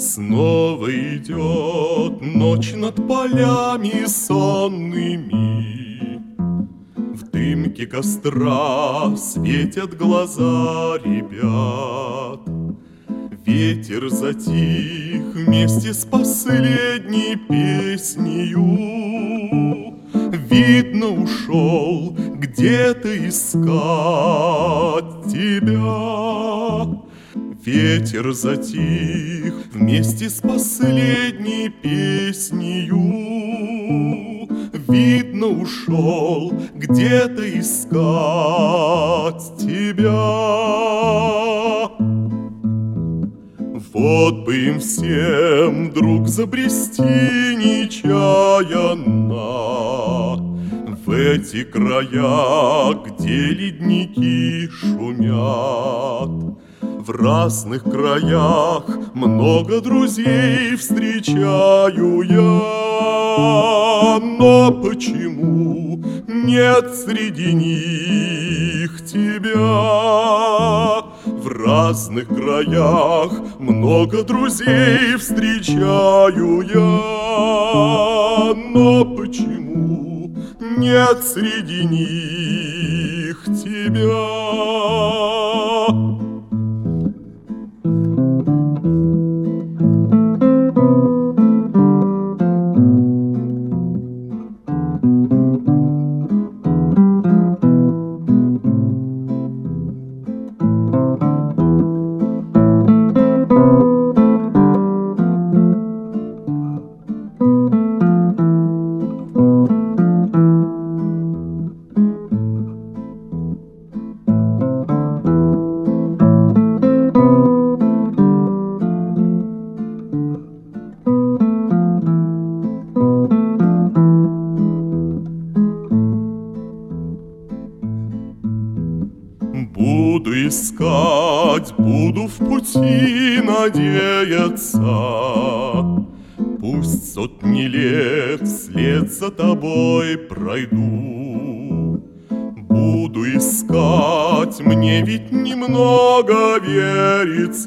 Снова идет ночь над полями сонными. В дымке костра светят глаза ребят. Ветер затих вместе с последней песнею. Видно, ушел где-то искать тебя. Ветер затих вместе с последней песнею. Видно, ушел где-то искать тебя. Вот бы им всем вдруг забрести нечаянно в эти края, где ледники шумят. В разных краях много друзей встречаю я, но почему нет среди них тебя? В разных краях много друзей встречаю я, но почему нет среди них тебя? Буду искать, буду в пути надеяться. Пусть сотни лет вслед за тобой пройду. Буду искать, мне ведь немного верится,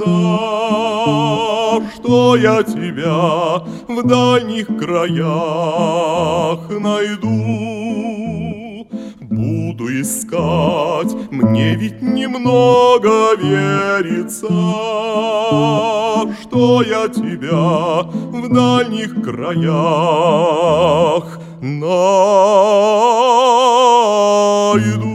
что я тебя в дальних краях найду. Буду искать, мне ведь немного верится, что я тебя в дальних краях найду.